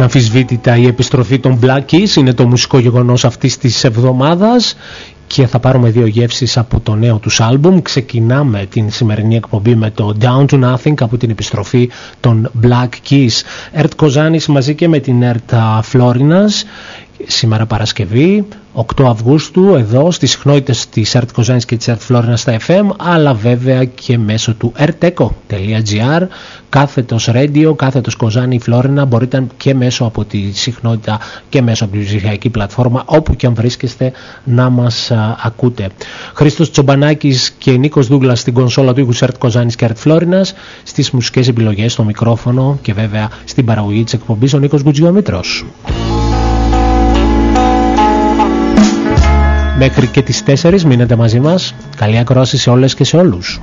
Αναμφισβήτητα η επιστροφή των Black Keys είναι το μουσικό γεγονός αυτής της εβδομάδας και θα πάρουμε δύο γεύσεις από το νέο τους άλμπουμ. Ξεκινάμε την σημερινή εκπομπή με το Down to Nothing από την επιστροφή των Black Keys. Ερτ Κοζάνης μαζί και με την Ερτ Φλόρινας. Σήμερα Παρασκευή, 8 Αυγούστου, εδώ στις συχνότητες της Ερτ Κοζάνης και της Ερτ Φλόρινας στα FM, αλλά βέβαια και μέσω του erteco.gr, κάθετος radio, κάθετος Κοζάνη Φλόρινα, μπορείτε και μέσω από τη συχνότητα και μέσω από τη ψηφιακή πλατφόρμα, όπου και αν βρίσκεστε, να μας ακούτε. Χρήστος Τσομπανάκης και Νίκος Δούγκλας στην κονσόλα του ήχους Ερτ Κοζάνης και Ερτ Φλόρινας, στις μουσικές επιλογές, στο μικρόφωνο και βέβαια στην παραγωγή της εκπομπής ο Νίκος Γκουτζιομήτρος. Μέχρι και τις 4 μείνετε μαζί μας. Καλή ακρόαση σε όλες και σε όλους.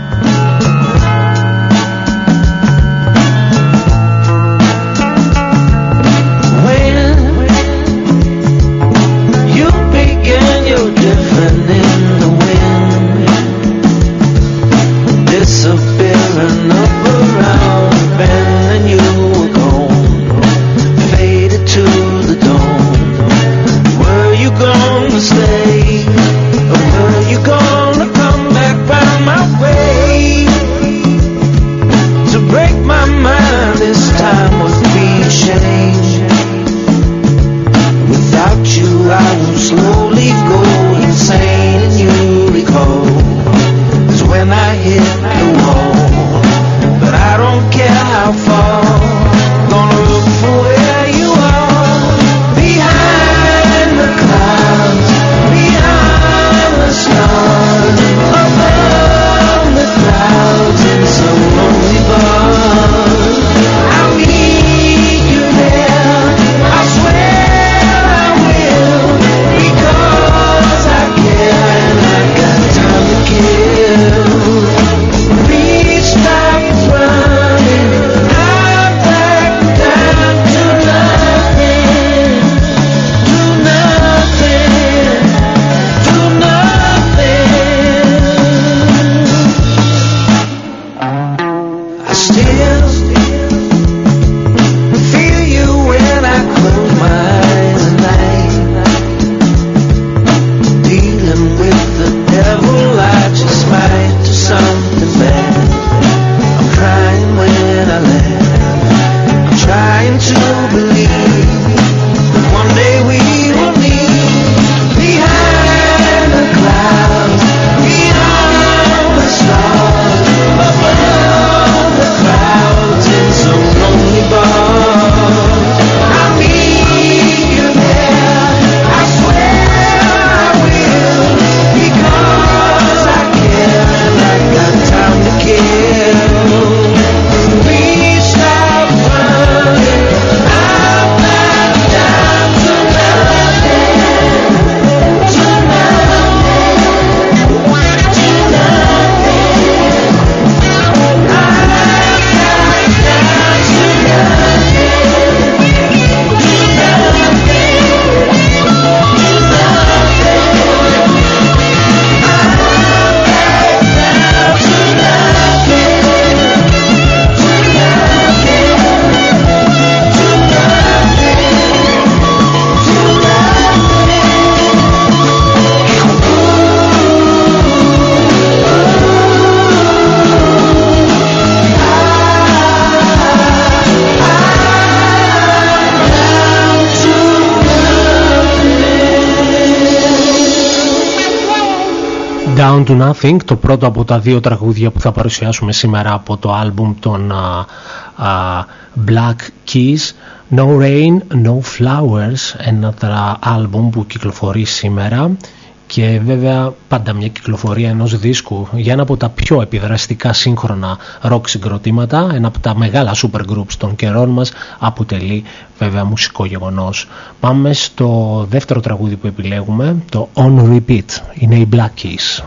Down to Nothing, το πρώτο από τα δύο τραγούδια που θα παρουσιάσουμε σήμερα από το άλμπουμ των Black Keys. No Rain, No Flowers, ένα άλμπουμ που κυκλοφορεί σήμερα και βέβαια πάντα μια κυκλοφορία ενός δίσκου για ένα από τα πιο επιδραστικά σύγχρονα rock συγκροτήματα, ένα από τα μεγάλα super groups των καιρών μας, αποτελεί βέβαια μουσικό γεγονός. Πάμε στο δεύτερο τραγούδι που επιλέγουμε, το On Repeat, είναι οι Black Keys.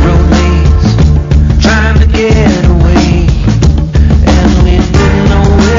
Trying to get away, and we didn't know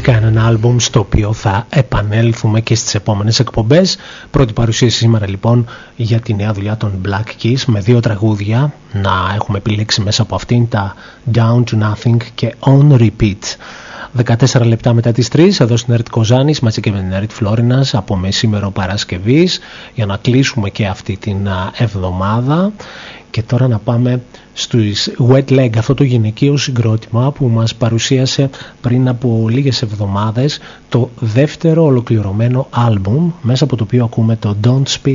φυσικά ένα άλμπουμ στο οποίο θα επανέλθουμε και στις επόμενες εκπομπές. Πρώτη παρουσίαση σήμερα λοιπόν για τη νέα δουλειά των Black Keys με 2 τραγούδια να έχουμε επιλέξει μέσα από αυτήν, τα Down to Nothing και On Repeat. 14 λεπτά μετά τις 3 εδώ στην ΕΡΤ Κοζάνης μαζί και με την ΕΡΤ Φλόρινας από μεσήμερο Παρασκευής για να κλείσουμε και αυτή την εβδομάδα. Και τώρα να πάμε στους Wet Leg, αυτό το γυναικείο συγκρότημα που μας παρουσίασε πριν από λίγες εβδομάδες το δεύτερο ολοκληρωμένο άλμπουμ μέσα από το οποίο ακούμε το Don't Speak.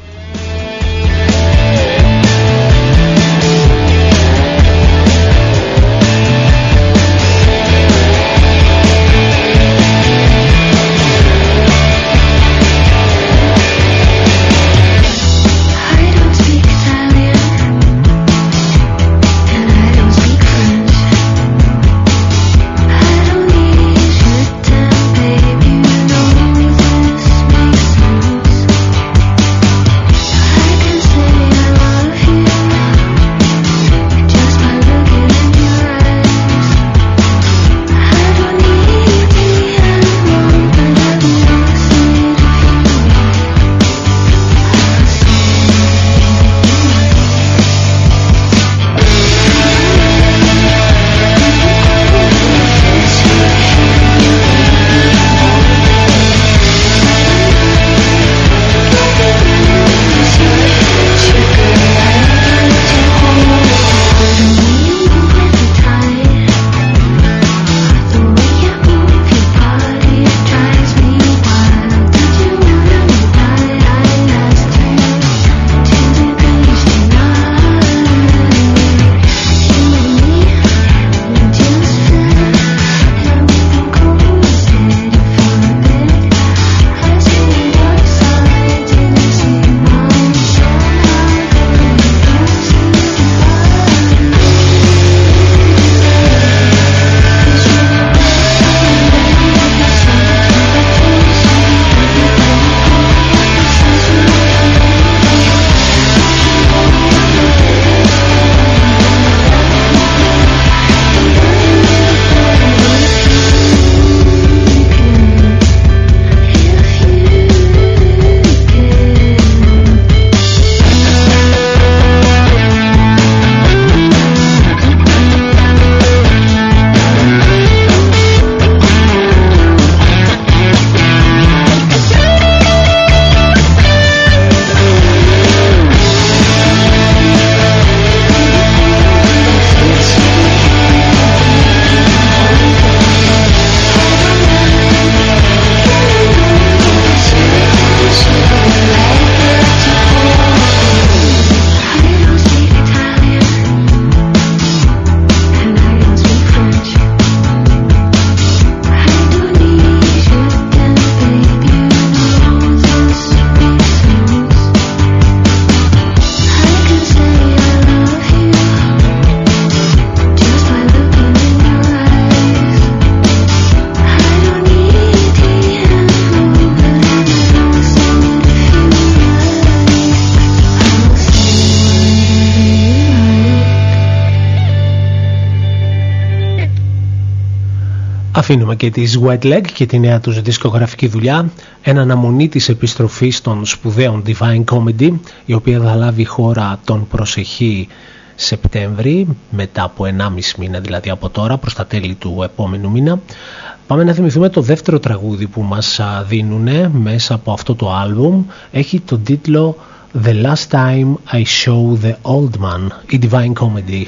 Αφήνουμε και τις Wet Leg και τη νέα τους δισκογραφική δουλειά εν αναμονή της επιστροφής των σπουδαίων Divine Comedy, η οποία θα λάβει χώρα τον προσεχή Σεπτέμβρη, μετά από 1,5 μήνα δηλαδή από τώρα προς τα τέλη του επόμενου μήνα. Πάμε να θυμηθούμε το δεύτερο τραγούδι που μας δίνουνε μέσα από αυτό το άλμπουμ. Έχει τον τίτλο The Last Time I Show the Old Man, η Divine Comedy.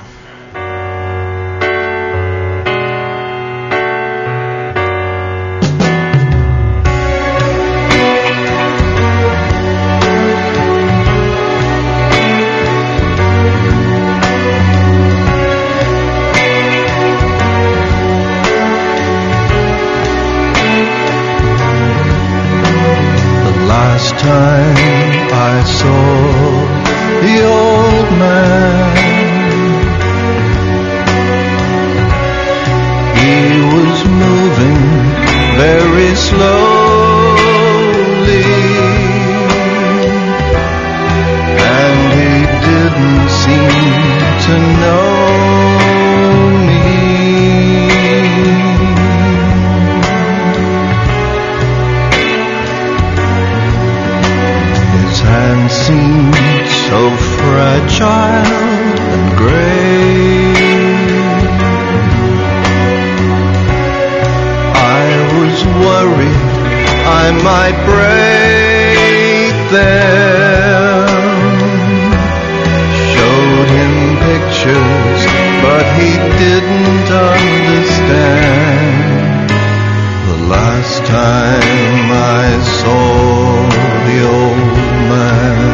my child and grave. I was worried I might break them. Showed him pictures, but he didn't understand. The last time I saw the old man,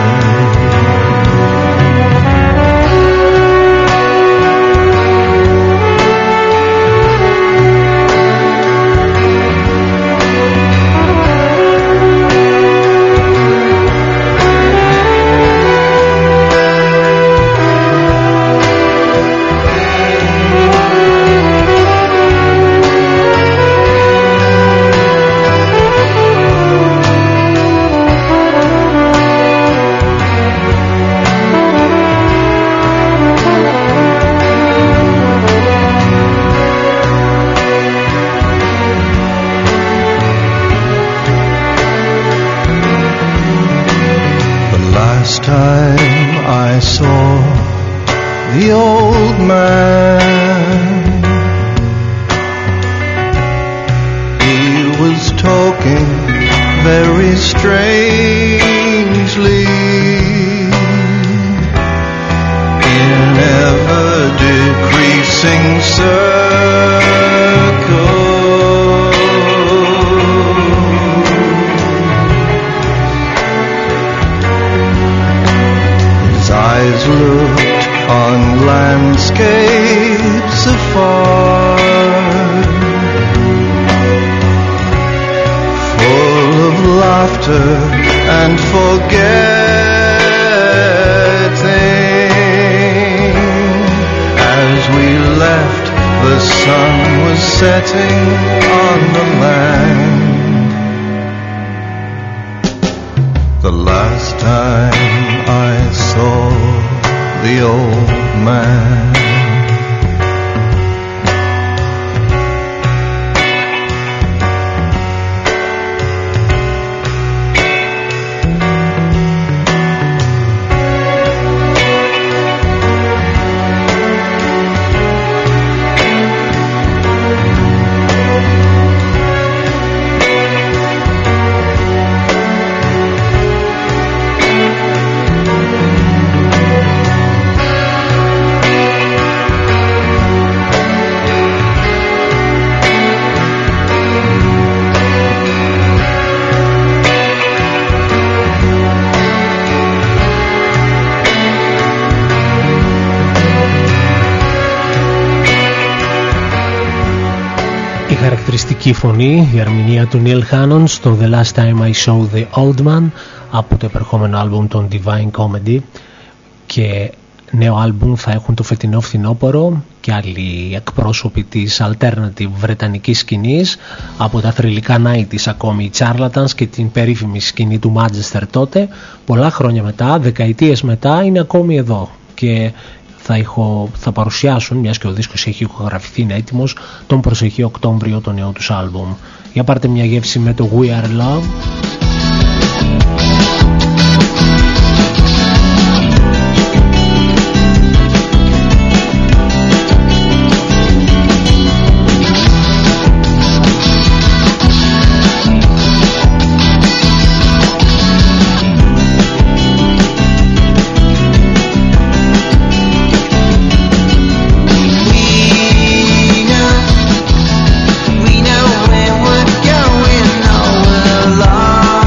time I saw the old man, he was talking very strangely in ever decreasing circles. Eyes looked on landscapes afar, full of laughter and forgetting. As we left, the sun was setting on the land. The last time I saw the old man, χαρακτηριστική φωνή, η ερμηνεία του Neil Hannon στο The Last Time I Saw the Old Man από το επερχόμενο άλμπουμ των Divine Comedy, και νέο άλμπουμ θα έχουν το φετινό φθινόπωρο και άλλοι εκπρόσωποι της alternative βρετανικής σκηνής, από τα θρυλικά 90's ακόμη οι Charlatans και την περίφημη σκηνή του Manchester τότε. Πολλά χρόνια μετά, δεκαετίες μετά, είναι ακόμη εδώ και θα παρουσιάσουν, μιας και ο δίσκος έχει ηχογραφηθεί, είναι έτοιμος, τον προσεχή Οκτώβριο το νέο τους άλμπουμ. Για πάρτε μια γεύση με το We Are Love. We know where we're going, all along.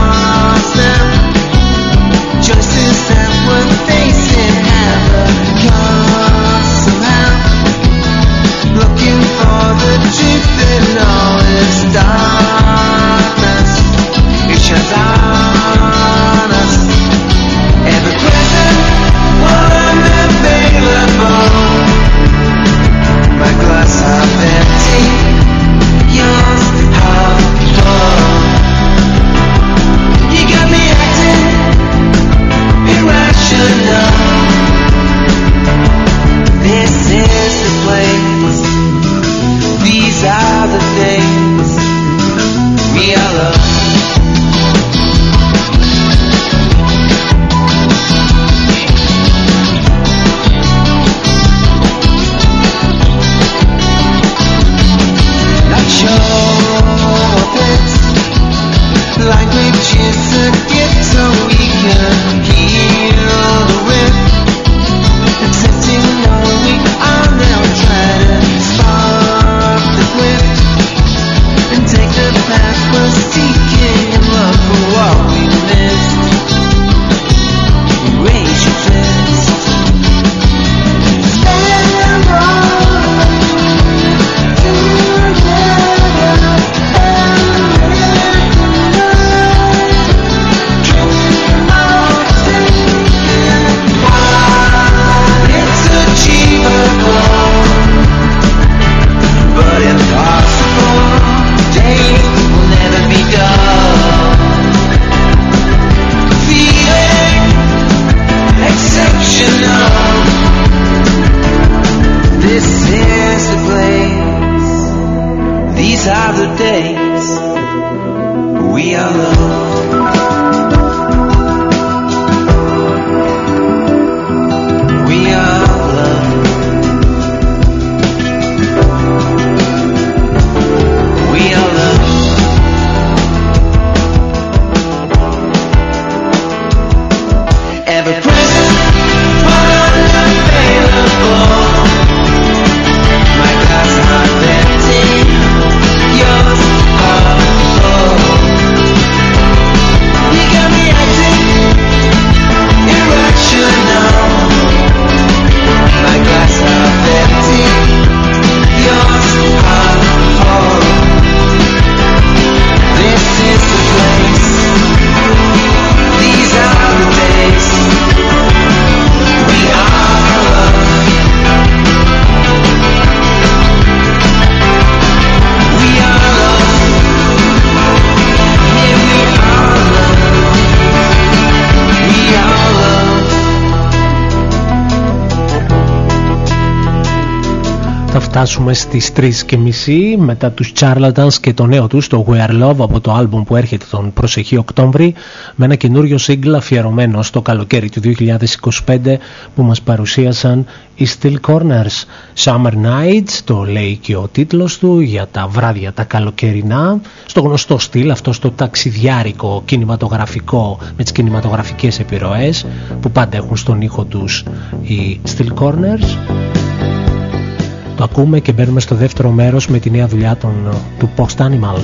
φτάσουμε στις 3:30 μετά τους Charlatans και το νέο τους, το We Are Love, από το άλμπουμ που έρχεται τον προσεχή Οκτώβρη, με ένα καινούριο single αφιερωμένο στο καλοκαίρι του 2025 που μας παρουσίασαν οι Still Corners. Summer Nights, το λέει και ο τίτλος του, για τα βράδια τα καλοκαιρινά, στο γνωστό στυλ, αυτό στο ταξιδιάρικο κινηματογραφικό, με τις κινηματογραφικές επιρροές που πάντα έχουν στον ήχο τους οι Still Corners. Το ακούμε και μπαίνουμε στο δεύτερο μέρος με τη νέα δουλειά του Post Animal.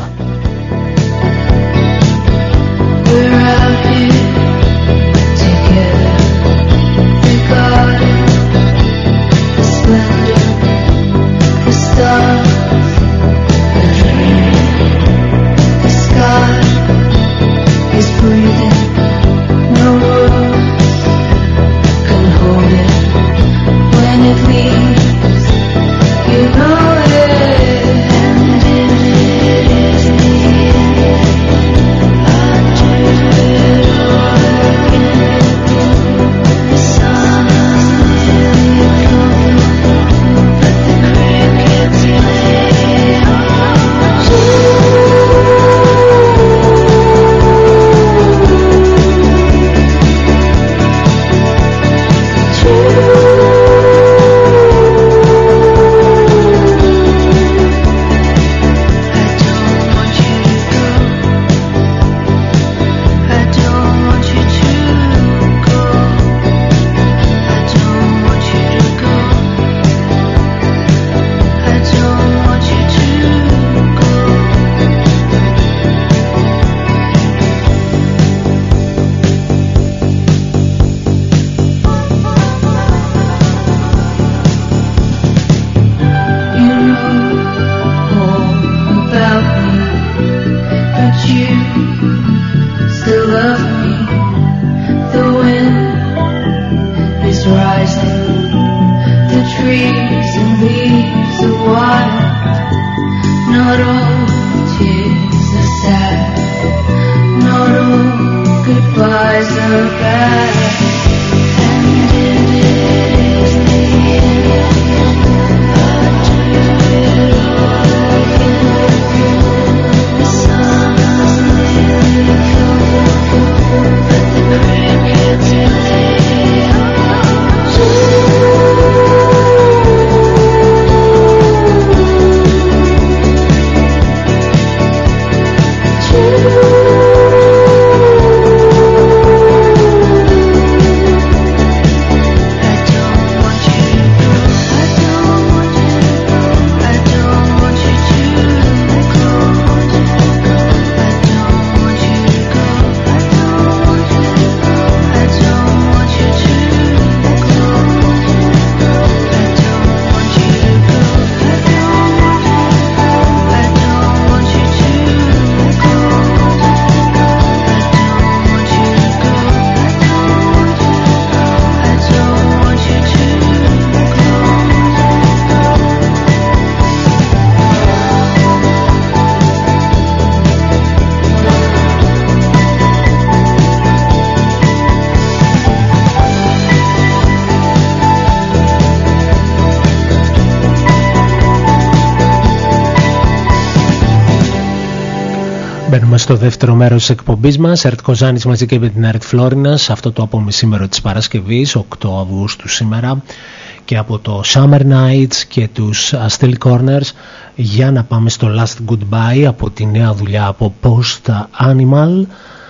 Στο δεύτερο μέρος της εκπομπής μας, Ερτ Κοζάνης μαζί και με την Ερτ Φλόρινας, αυτό το απομεσήμερο της Παρασκευής, 8 Αυγούστου σήμερα, και από το Summer Nights και τους Still Corners, για να πάμε στο Last Goodbye από τη νέα δουλειά από Post Animal.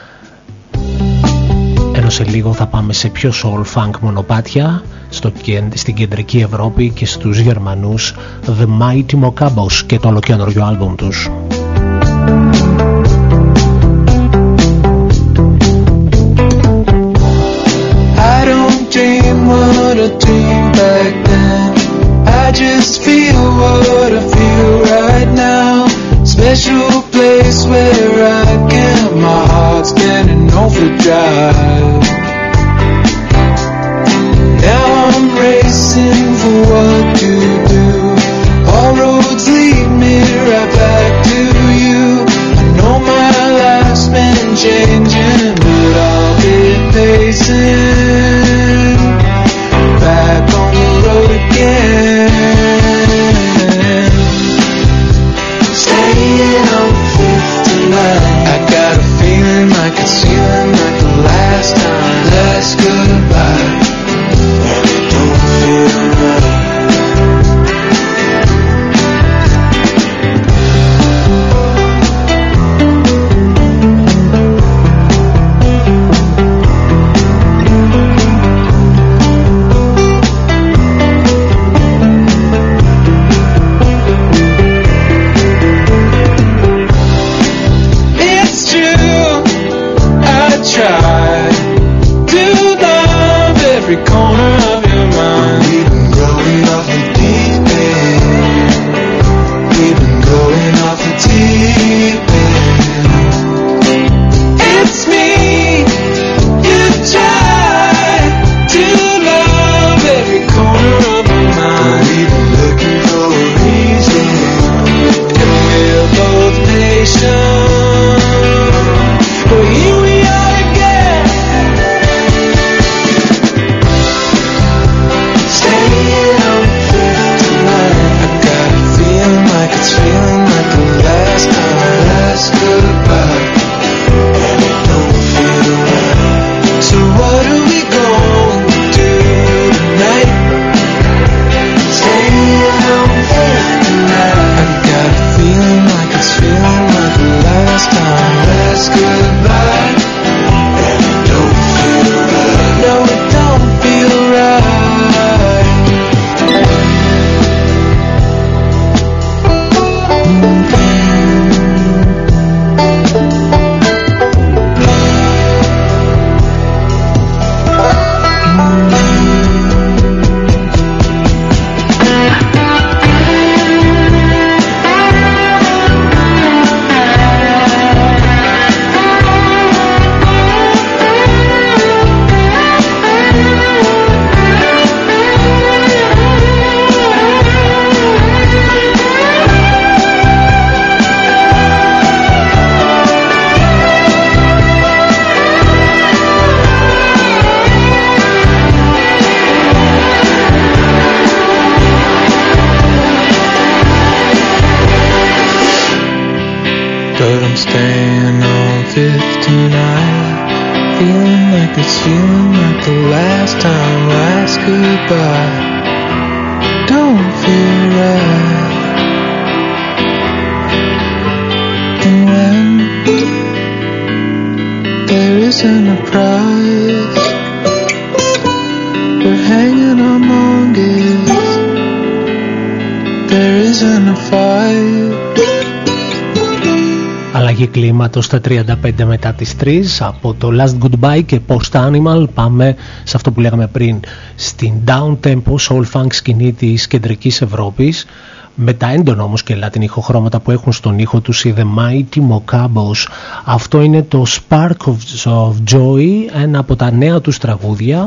Ενώ σε λίγο θα πάμε σε πιο soul funk μονοπάτια στην κεντρική Ευρώπη και στους Γερμανούς The Mighty Mocabos και το ολοκαινούριο άλμπουμ τους. What I dreamed back then, I just feel what I feel right now. Special place where I can, my heart's getting overdrive. Now I'm racing for what to do. All roads lead me right back to you. I know my life's been changing, but I'll be pacing back on the road again. staying on 5th tonight. Feeling like the last time, last goodbye. Don't feel right. And when there isn't a prize for hanging among it, there isn't a fight. Αλλαγή κλίματος στα 35 μετά τις 3 από το Last Goodbye και Post Animal. Πάμε σε αυτό που λέγαμε πριν, στην down tempo soul funk σκηνή της κεντρικής Ευρώπης, με τα έντονα όμως και λάτιν ηχοχρώματα που έχουν στον ήχο τους οι The Mighty Mocabos. Αυτό είναι το Spark of Joy, ένα από τα νέα τους τραγούδια.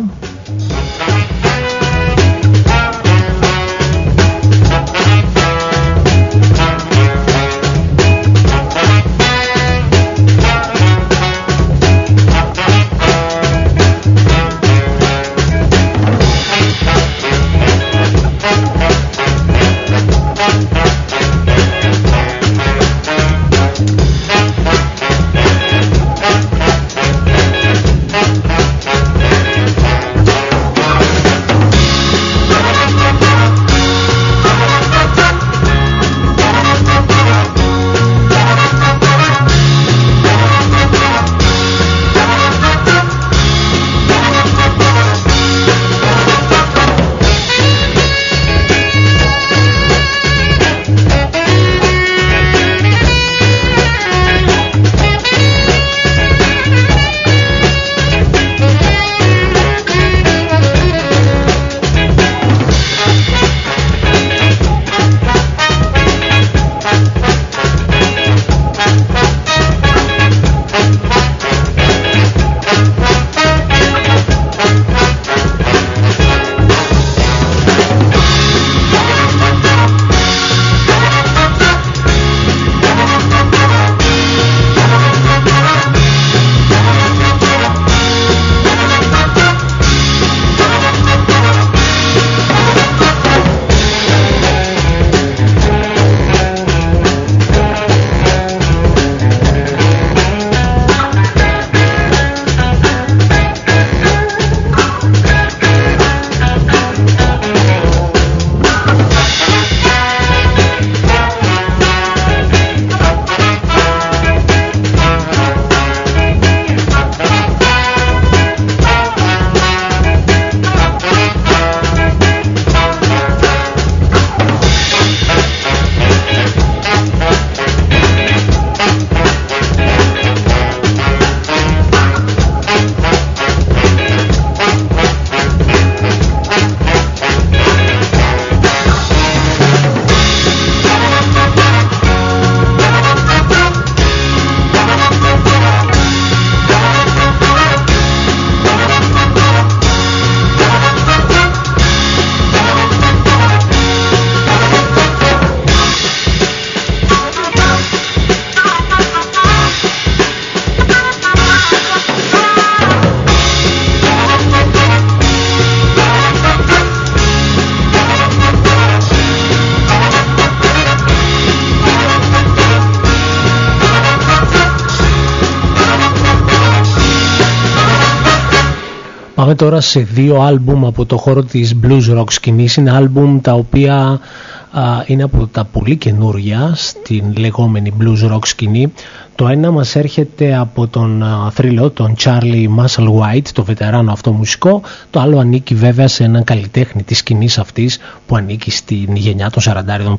Πάμε τώρα σε δύο άλμπουμ από το χώρο της blues rock σκηνής. Είναι άλμπουμ τα οποία είναι από τα πολύ καινούρια στην λεγόμενη blues rock σκηνή. Το ένα μας έρχεται από τον θρύλο, τον Charlie Musselwhite, το βετεράνο αυτό μουσικό. Το άλλο ανήκει βέβαια σε έναν καλλιτέχνη της σκηνής αυτής που ανήκει στην γενιά των 40-50,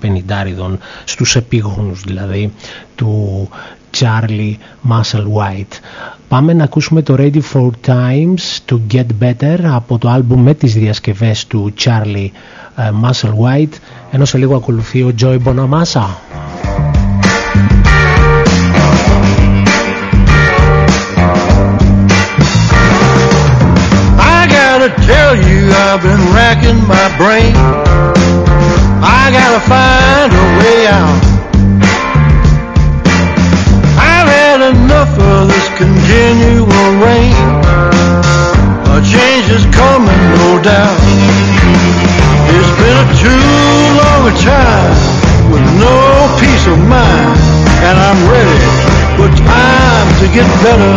στους επίγονους δηλαδή του Charlie Musselwhite. Πάμε να ακούσουμε το Ready for Times to Get Better από το άλμπουμ με τις διασκευές του Charlie Musselwhite, ενώ σε λίγο ακολουθεί ο Joey Bonamassa. I gotta tell you, I've been racking my brain. I gotta find a way out. I've had enough of this continual rain. A change is coming, no doubt. It's been a too long a time with no peace of mind, and I'm ready for get better.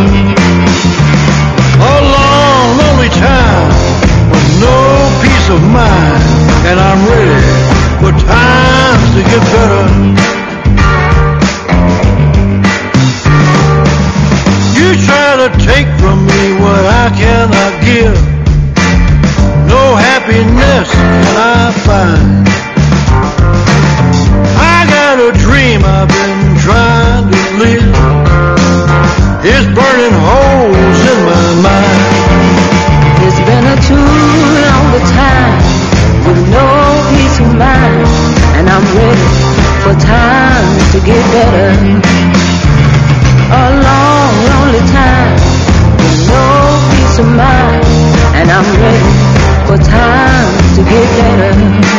A long, lonely time with no peace of mind, and I'm ready for times to get better. You try to take from me what I cannot give. No happiness can I find. I got a dream I've been trying to live. It's burning holes in my mind. It's been a too long time with no peace of mind, and I'm ready for times to get better. A long, lonely time with no peace of mind, and I'm ready for times to get better.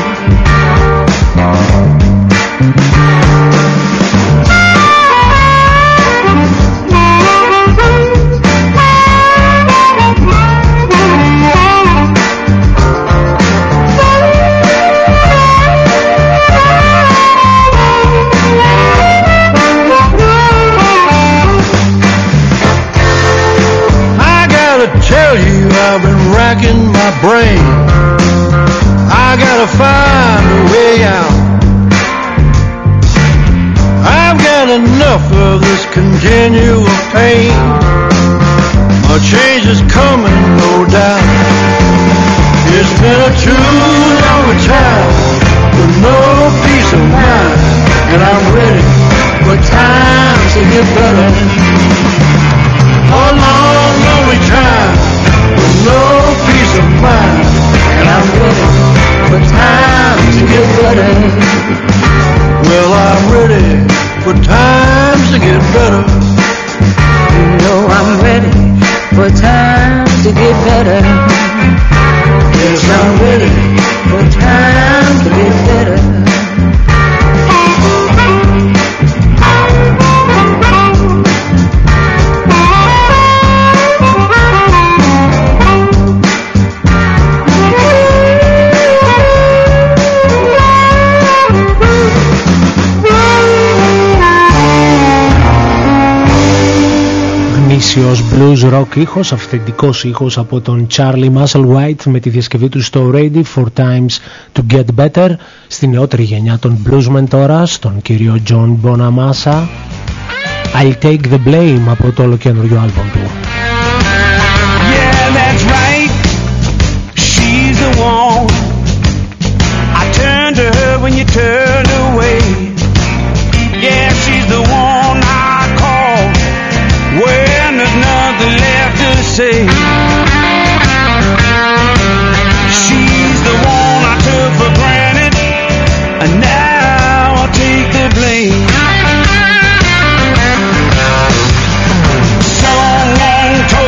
Tell you I've been racking my brain. I gotta find a way out. I've got enough of this continual pain. A change is coming, no doubt. It's been a too long time with no peace of mind, and I'm ready for times to get better. A long, lonely time with no peace of mind, and I'm ready for times to get better. Well, I'm ready for times to get better. You know I'm ready for times to get better. Yes, I'm ready for times to get better. Γνήσιος blues rock ήχος, αυθεντικός ήχος από τον Charlie Musselwhite με τη διασκευή του στο Ready for Times to Get Better. Στη νεότερη γενιά των bluesmen τώρα, στον κύριο John Bonamassa, I'll Take the Blame από το ολοκαινούριο άλμπομ του. Yeah, that's right. She's the one. I turned to her when you turned away. Yeah, she's the one I call when there's nothing left to say. She's the one I took for granted, and now I'll take the blame. So long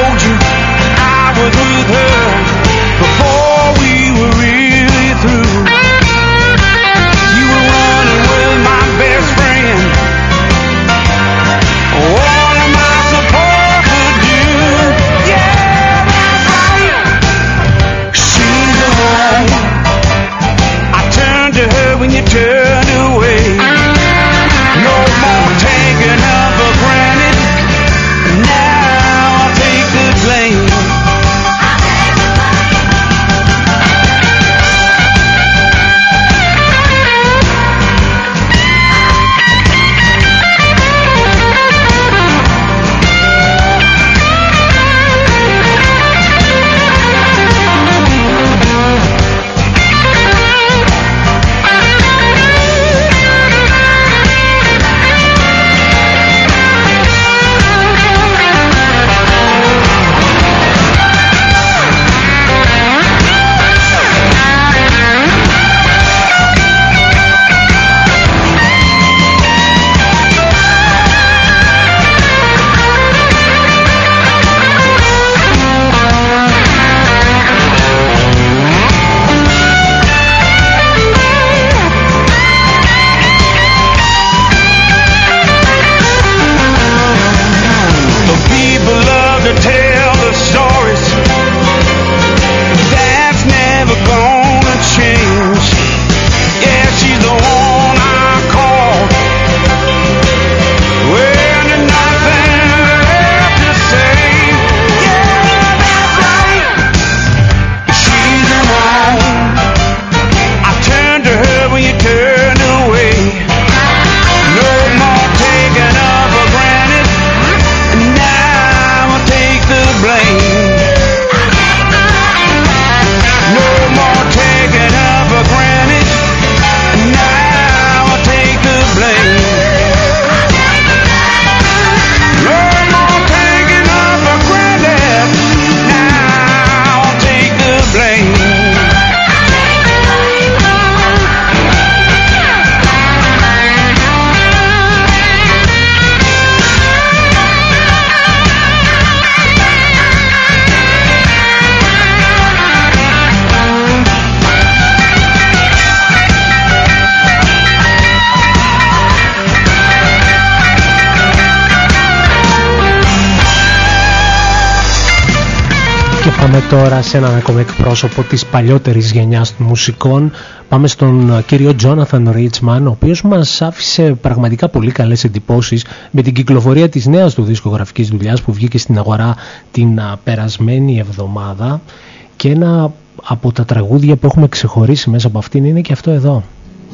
Πάμε τώρα σε έναν ακόμα εκπρόσωπο της παλιότερης γενιάς των μουσικών. Πάμε στον κύριο Jonathan Richman, ο οποίος μας άφησε πραγματικά πολύ καλές εντυπώσεις με την κυκλοφορία της νέας του δισκογραφικής δουλειάς που βγήκε στην αγορά την περασμένη εβδομάδα, και ένα από τα τραγούδια που έχουμε ξεχωρίσει μέσα από αυτήν είναι και αυτό εδώ.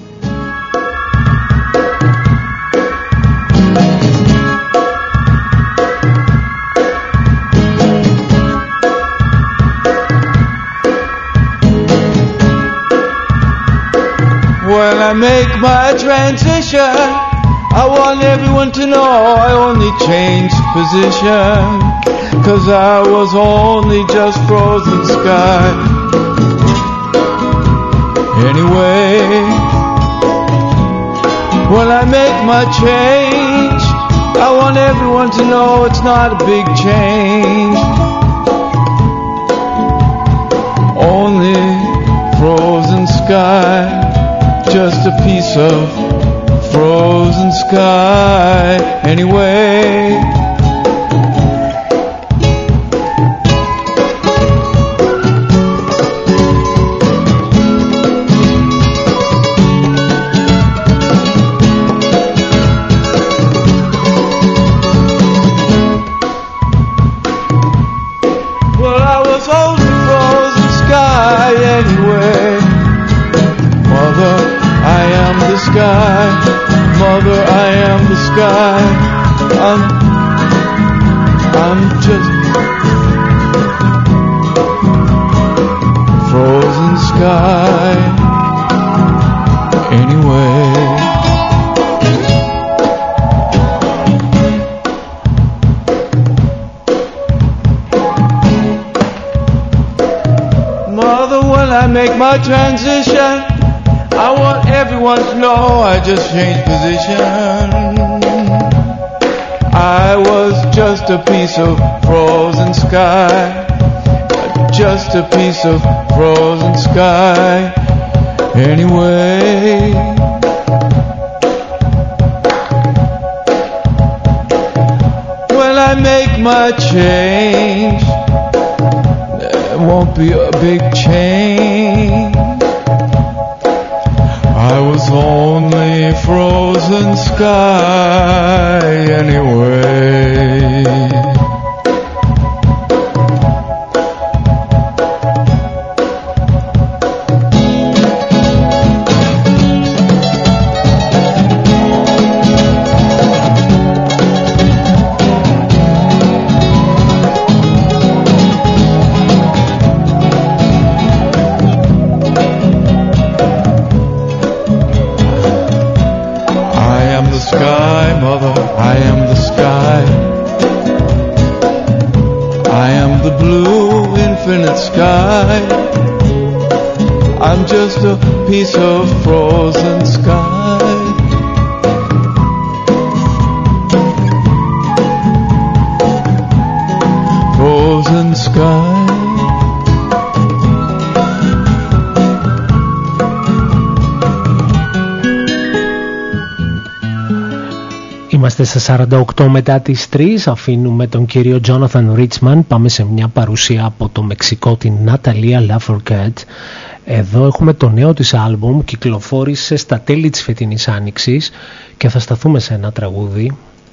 When I make my transition, I want everyone to know I only changed position, 'cause I was only just frozen sky. Anyway, when I make my change, I want everyone to know it's not a big change, only frozen sky. Just a piece of frozen sky. Anyway, well, I was only frozen sky anyway. Mother, I am the sky. Mother, I am the sky. I'm just frozen sky. Anyway. Mother, when I make my transition, I want everyone to know I just changed position. I was just a piece of frozen sky. Just a piece of frozen sky. Anyway. When I make my change, there won't be a big change. I was only frozen sky anyway. Sky. I'm just a piece of frozen sky. Frozen sky. Είμαστε στα 48 μετά τις 3, αφήνουμε τον κύριο Jonathan Richman, πάμε σε μια παρουσία από το Μεξικό, την Natalia Lafourcade. Εδώ έχουμε το νέο της άλμπουμ, κυκλοφόρησε στα τέλη της φετινής άνοιξης και θα σταθούμε σε ένα τραγούδι.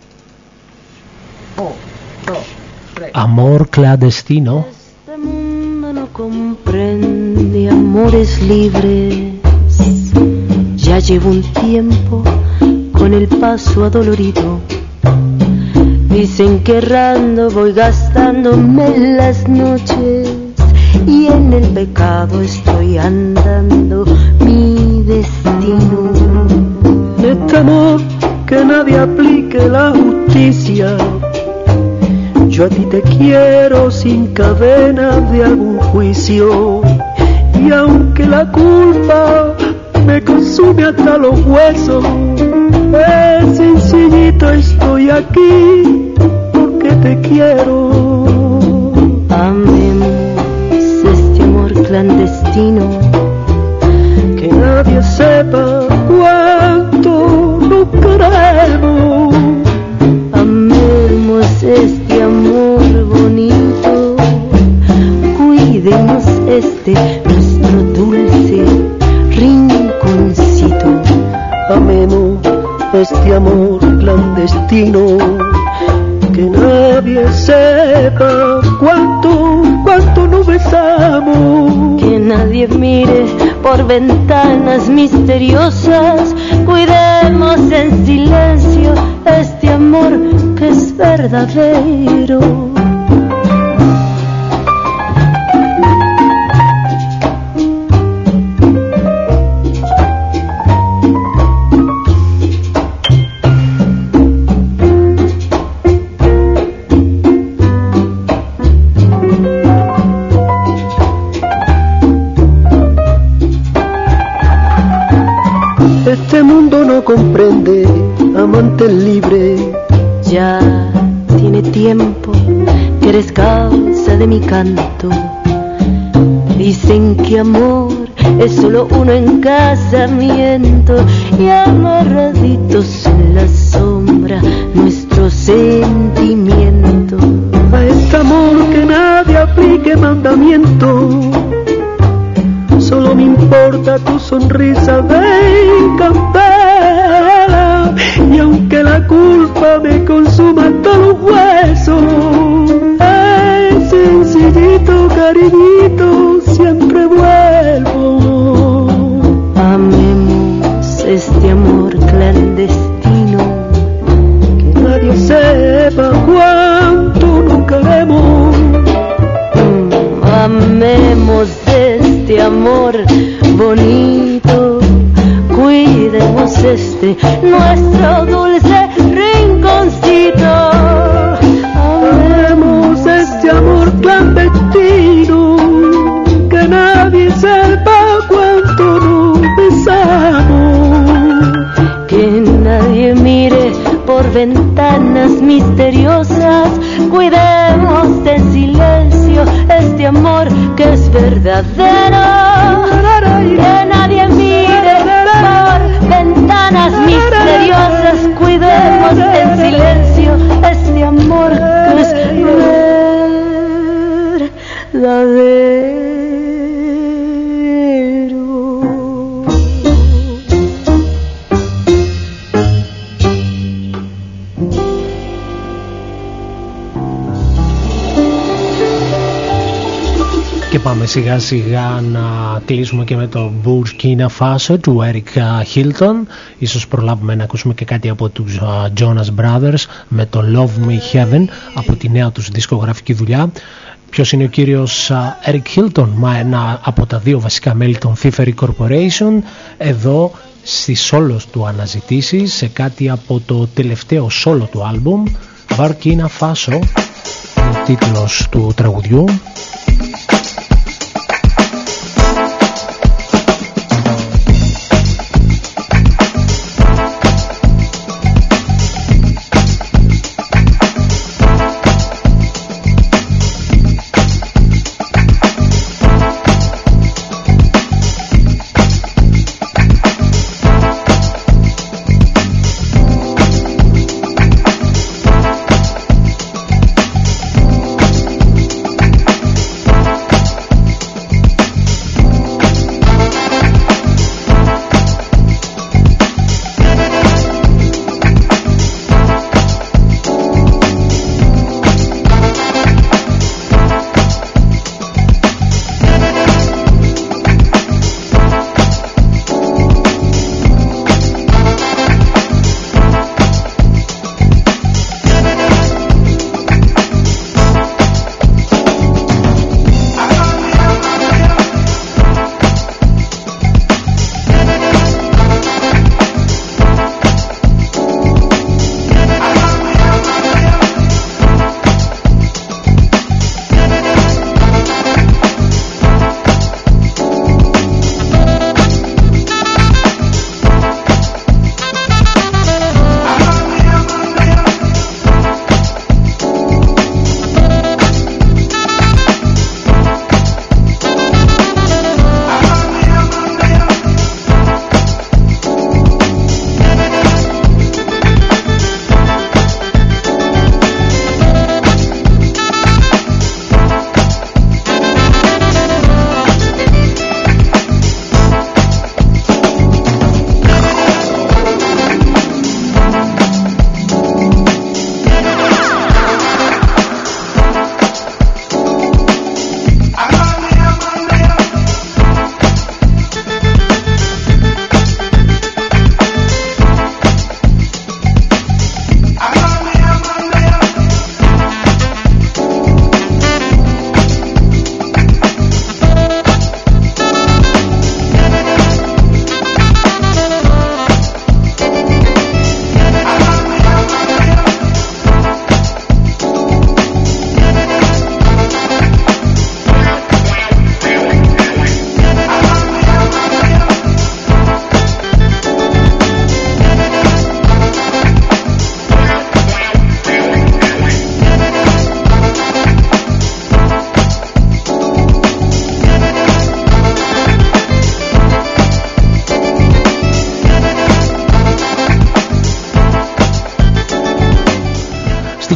Amor clandestino. Este mundo no comprende amores libres. Ya llevo un tiempo con el paso adolorido. Dicen que errando voy gastándome las noches y en el pecado estoy andando mi destino. Me temo que nadie aplique la justicia. Yo a ti te quiero sin cadena de algún juicio, y aunque la culpa me consume hasta los huesos, sencillito estoy aquí porque te quiero. Amemos este amor clandestino, que nadie sepa cuánto nos queremos. Amemos este amor bonito, cuidemos nuestro dulce rinconcito. Amemos este amor clandestino, que nadie sepa cuánto nos besamos. Que nadie mire por ventanas misteriosas, cuidemos en silencio este amor que es verdadero. Este mundo no comprende amantes libres. Ya tiene tiempo que eres causa de mi canto. Dicen que amor es solo uno en casamiento, y amarraditos en la sombra nuestro sentimiento. A este amor que nadie aplique mandamiento, solo me importa tu sonrisa de candela, y aunque la culpa me consuma todos los huesos, sencillito, cariñito, siempre vuelvo. Amemos este amor clandestino, que nadie sepa cuánto nos queremos. Amemos este amor bonito, cuidemos nuestro dulce rinconcito. Amemos este amor clandestino, que nadie sepa cuánto nos besamos. Que nadie mire por ventanas misteriosas, cuidemos en silencio este amor que es verdadero. Que nadie mire por ventanas misteriosas, cuidemos en silencio este amor que es verdadero. Και πάμε σιγά σιγά να κλείσουμε και με το Burkina Faso του Eric Hilton. Ίσως προλάβουμε να ακούσουμε και κάτι από τους Jonas Brothers με το Love Me Heaven από τη νέα τους δισκογραφική δουλειά. Ποιος είναι ο κύριος Eric Hilton? Μα ένα από τα δύο βασικά μέλη των Thievery Corporation, εδώ στις σόλος του αναζητήσεις σε κάτι από το τελευταίο σόλο του άλμπουμ Burkina Faso, ο τίτλος του τραγουδιού.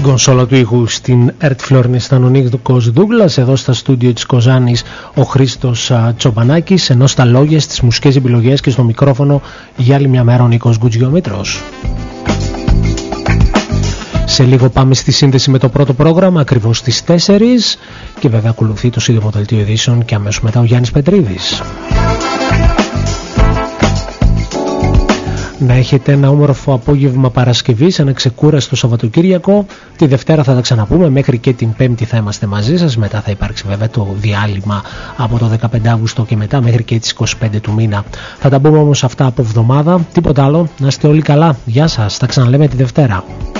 κονσόλα του ήχου στην Ερτ Φλόρινης ήταν ο Νίκος Δούγκλας, εδώ στα στούντιο της Κοζάνης ο Χρήστος Τσομπανάκης, ενώ στα λόγια, στις μουσικές επιλογές και στο μικρόφωνο για άλλη μια μέρα ο Νίκος Γκουτζιομήτρος. Σε λίγο πάμε στη σύνδεση με το πρώτο πρόγραμμα ακριβώς στις 4 και βέβαια ακολουθεί το σύντομο δελτίο ειδήσεων και αμέσως μετά ο Γιάννης Πετρίδης. Να έχετε ένα όμορφο απόγευμα Παρασκευής, ένα ξεκούραστο Σαββατοκύριακο. Τη Δευτέρα θα τα ξαναπούμε, μέχρι και την Πέμπτη θα είμαστε μαζί σας. Μετά θα υπάρξει βέβαια το διάλειμμα από το 15 Αύγουστο και μετά μέχρι και τις 25 του μήνα. Θα τα πούμε όμως αυτά από εβδομάδα, τίποτα άλλο. Να είστε όλοι καλά, γεια σας, τα ξαναλέμε τη Δευτέρα.